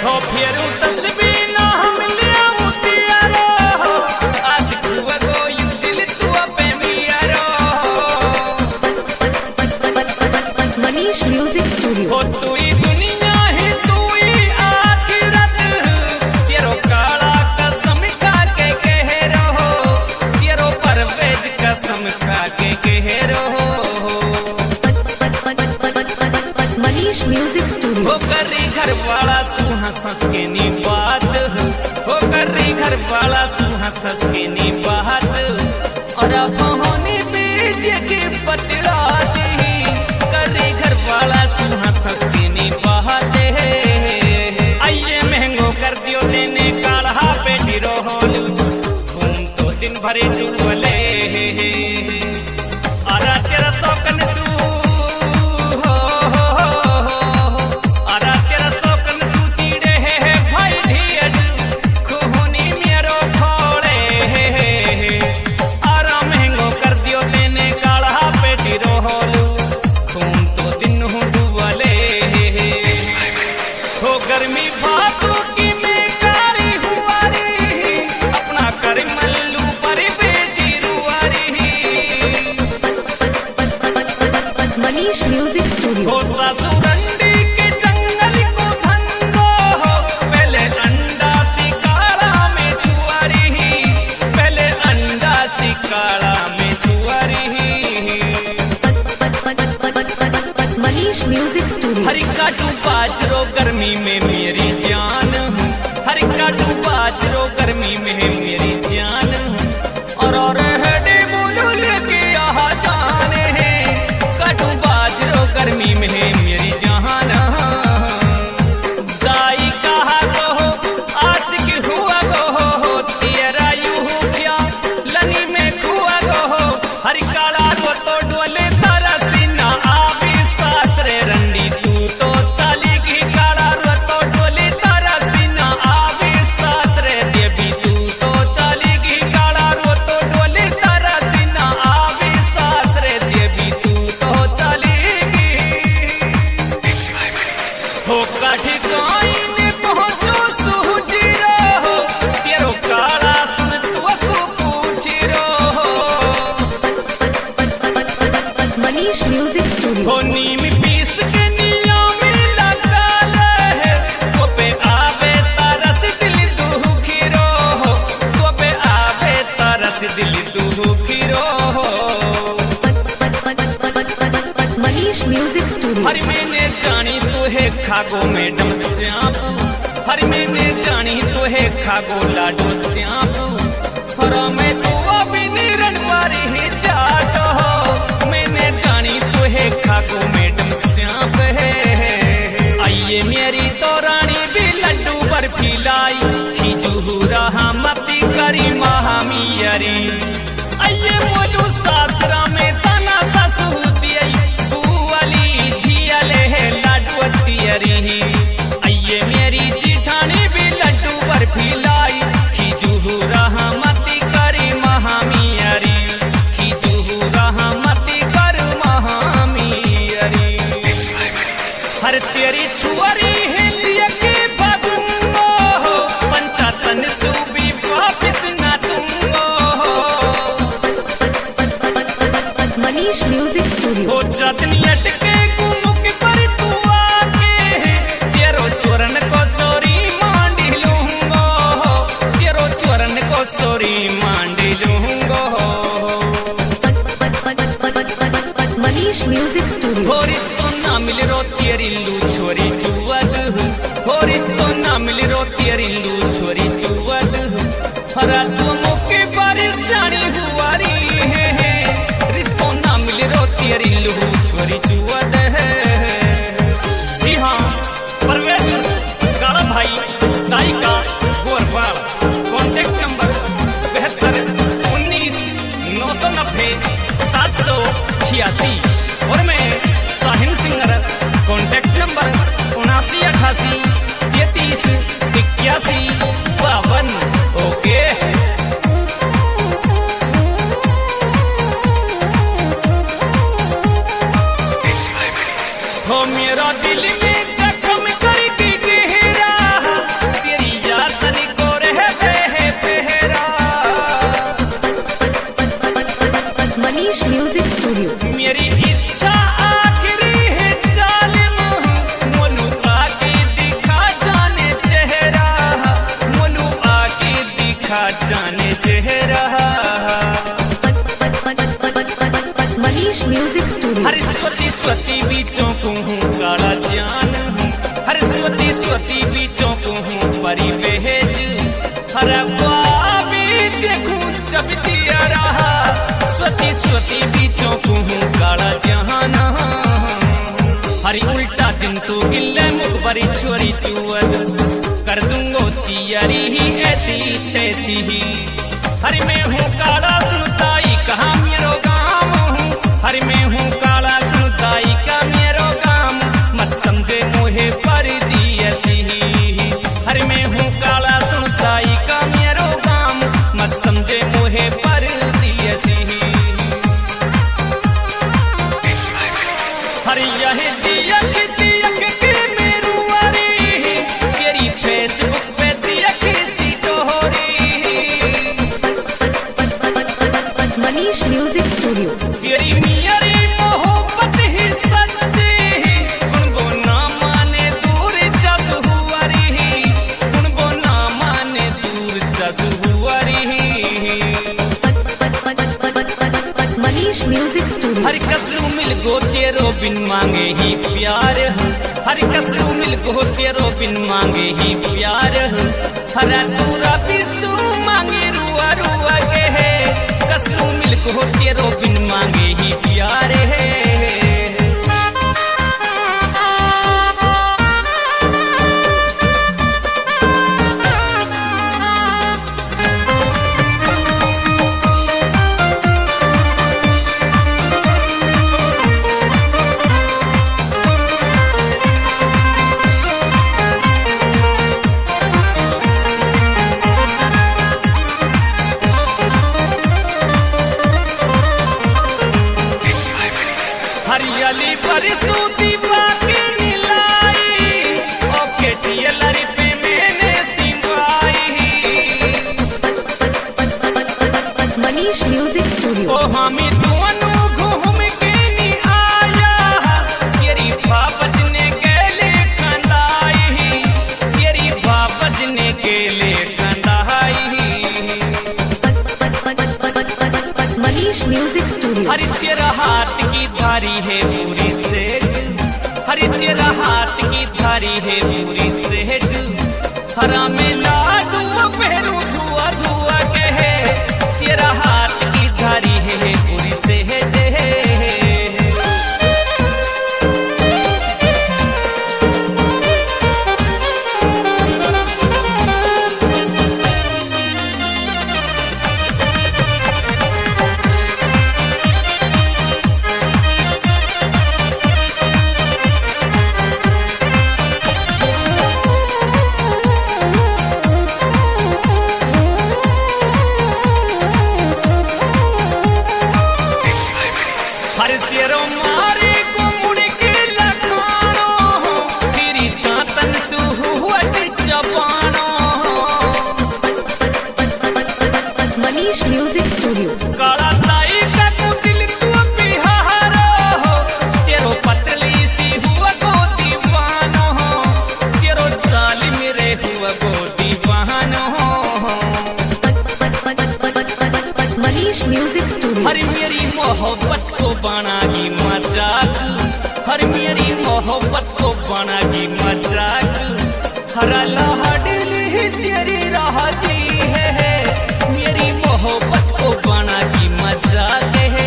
हो फेरू तस्वीर ना हम लिया मुतियारो आज कुआ गो यू दिल तू पे मियारो मनीष म्यूजिक स्टूडियो हो तू ही दुनिया ही तू ही आखिरत तेरो काला कसम खा के कह रहो तेरो परवेज कसम खा के कह रहो मनीष म्यूजिक स्टूडियो हो करी घर वाला तू हंस के नी बात हो करी घर वाला तू हंस के नी बात और अब होनी बीज की पतड़ा दी करी घर वाला तू हंस के नी बात आइए महंगो कर दियो देने काढ़ा पेटी रोहल घूम तो दिन भरे चुवले आरा तेरा सौकन सू गर्मी भातों की में काली हुआरी अपना कर मल्लू पर बेजी रुआरी मनीष म्यूजिक स्टूडियो हो ससुरंडी के जंगल को धंधो पहले अंडा सिकाड़ा में छुआरी पहले अंडा सिकाड़ा में छुआरी मनीष म्यूजिक स्टूडियो हरी काटू बाजरो गर्मी में मेरी जान हरी काटू बाजरो गर्मी में मेरी जान और हेडी बोलो लेके यहाँ जाने काटू बाजरो गर्मी में मेरी जान दाई कहा कहो आशिक हुआ कहो तेरा यूं क्या लनी में खुआ कहो हरी काला को तो डोले तारा सीना आवी सासरे रंडी तू तो चाली की काला रो तो डोले तारा सीना आवी सासरे देवी तू तो चाली की काला रो तो डोले तारा सीना आवी सासरे देवी तू तो चाली की हो काठी कोई पहुंचो सूझी रो तेरो काला सुन तू सु पूछी रो मनीष म्यूजिक स्टूडियो हो नीम पीस के निया में लगा ले तो पे आवे तरस दिल दुखी रो तो पे आवे तरस दिल दुखी रो मनीष म्यूजिक स्टूडियो हर मैंने जानी तो है खागो मैडम श्यापू हर मैंने जानी तो है खागो लाडो श्यापू हर मैं तो अभी निरन वारी ही जाट हो मैंने जानी तो है खागो मैडम श्याप है आइए मेरी तो रानी भी लड्डू बर्फी लाई खिजू रहा मती करी महामियरी आइए बोलू सासरा में ताना सासू दिया तू वाली झियाले है लाडू तियरी आइए मेरी जिठानी भी लड्डू बर्फी लाई खिजू रहा मती करी महामियरी खिजू रहा मती कर महामियरी हर तेरी छुअरी है लिए के बदुंगो पंचातन सूबी वापिस ना दूंगो मनीष म्यूजिक स्टूडियो हो जतनी अटके गुमुक पर तू आके तेरो चोरन को सोरी मांडी लूंगो तेरो चोरन को सोरी मांडी लूंगो मनीष म्यूजिक स्टूडियो होरिस तो ना मिल रो तेरी लू छोरी चुवद होरिस तो ना मिल रो तेरी लू छोरी चुवद हरा तू मुके परेशानी हुआरी है रिश्तो ना मिल रो तेरी लू छोरी चुवद जी हाँ परवेश काला भाई ताई का गोरवाल कॉन्टेक्ट नंबर 72 19 990 786 और मैं Sahil singer contact number 7988 33 81 52 okay हो मेरा दिल में जख्म करके गहरा स्वती बीचों को हूँ परिवेज हर भी देखूं जब दिया रहा स्वती बीचों को हूँ काला जहाना हरी उल्टा दिन तो गिल्ले मुखबरी छोरी चुअल कर दूंगो चियरी ही ऐसी तैसी ही हरी मैं हूँ काला सुनताई कहा मेरो गाँव हूँ हरी मैं हूँ काला सुनताई का मेरो गाँव मत समझे मोहे पर दी ऐसी ही हरी मैं हूँ काला सुनताई का मेरो गाँव मत समझे मोहे पर दी ऐसी ही हरी यही दिया के मेरू वारी तेरी फेसबुक पे दिया किसी दोहरी मनीष म्यूजिक स्टूडियो तेरी मियारी मोहब्बत ही सच्ची उनको ना माने दूर जस हुआरी उनको ना माने दूर जस हुआरी मनीष म्यूजिक स्टूडियो हर कसरू मिल गो तेरो बिन मांगे ही प्यार हर कसरू मिल गो तेरो बिन मांगे ही प्यार हर दूरा पिसू मांगे रुआ रुआ के है कसरू मिल गो तेरो बिन मांगे ही प्यार है हरियाली परिसूती बाकी नीलाई ओके टियलरी पे मैंने सिंगाई मनीष म्यूजिक स्टूडियो ओ हमी दोनों घूम के नी आया तेरी बाबत ने केले कंदाई तेरी बाबत ने केले कंदाई मनीष म्यूजिक स्टूडियो हरी तेरा हाथ की धारी है पूरी सेठ हरी तेरा हाथ की धारी है पूरी सेठ हरा में लाडू पहरू धुआ धुआ के है तेरा हाथ की धारी है पूरी सेठ हर तेरो मारे को मुड़ के लखानो तेरी तातन सुहुवत जबानो मनीष म्यूजिक स्टूडियो काला ताई का तो दिल तू बिहारो तेरो पतली सी हुआ को दीवानो तेरो साली मेरे हुआ को दीवानो मनीष म्यूजिक स्टूडियो हरी मेरी मोहब्बत को बनागी मजाक हर मेरी मोहब्बत को बनागी मजाक हरा लहडिल ही तेरी राह जी है मेरी मोहब्बत को बनागी मजाक है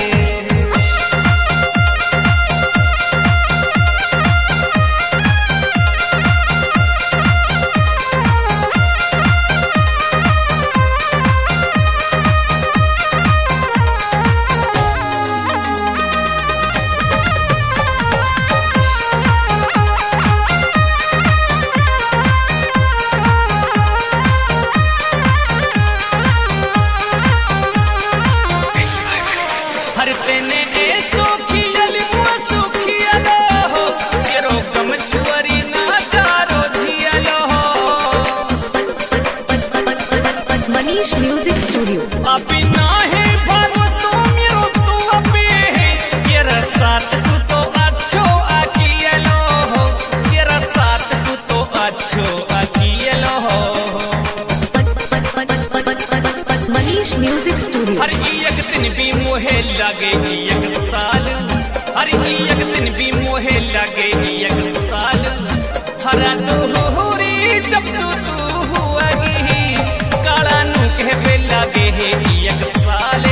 हर तेने ए सोखियल मुआ सुखियल हो तेरो गम छुअरी ना चारो झियल हो मनीष म्यूजिक स्टूडियो अभी ना है भरोसो मेरो तू अबे तेरा साथ तू तो अच्छो आकियल हो तेरा साथ तू तो अच्छो आकियल हो मनीष म्यूजिक स्टूडियो हर एक दिन भी मोहे लगे एक साल हर एक दिन भी मोहे लगे एक साल हरा तो हुरी जब तू हुआगी काला नु के बेला गे एक साले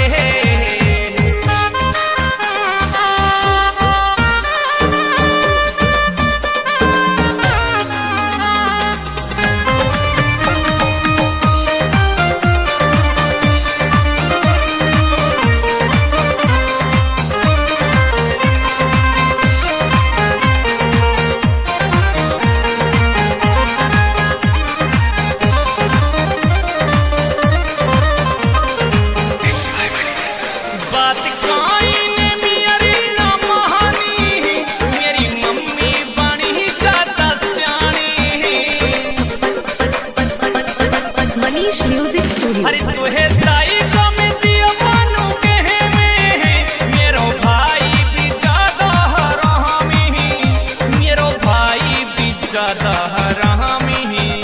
मनीष म्यूजिक स्टूडियो। अरे तुहे ताई को में दियो बानू कहे में मेरो भाई भी ज्यादा हरामी मेरो भाई भी ज्यादा हरामी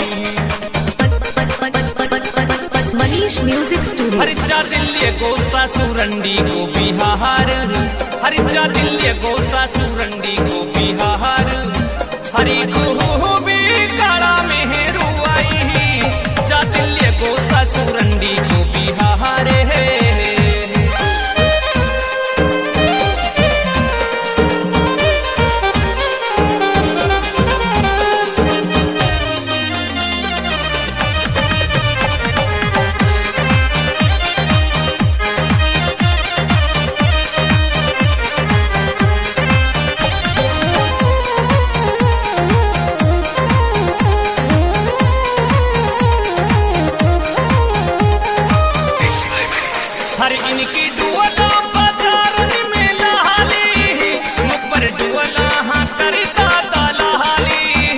मनीष म्यूजिक स्टूडियो। हरि जा दिल्ली को सासुरंडी को बिहार हरि जा दिल्ली को सासुरंडी को बिहार हरि को भी काला मेहरू आई जा दिल्ली को सासुरंडी को बिहार है हर इनकी डुअला बाजार में लहाली मुपर डुअला हाँ करता तालाली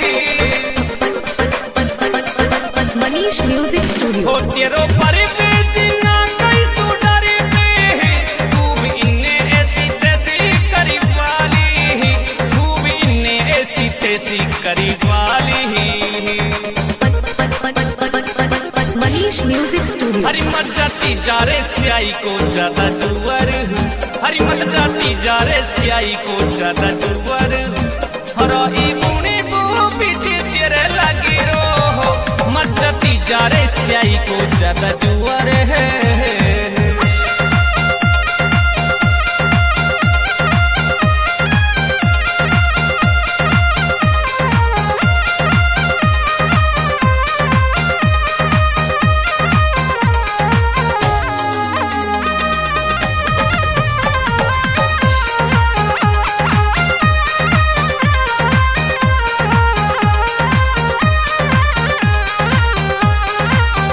मनीष म्यूजिक स्टूडियो। हो तेरो पर पे जिना कई सुडरी पे खूब इन्ने ऐसी तैसी करी वाली खूब इन्ने ऐसी तैसी करी वाली मनीष म्यूजिक स्टूडियो। हरी मत जाती जा रे स्याई को ज्यादा दुवर हरी मत जाती जा रे स्याई को ज्यादा दुवर हरा ई बुनी बू पीछे तेरे लगी रो मत जाती जा रे स्याई को ज्यादा दुवर है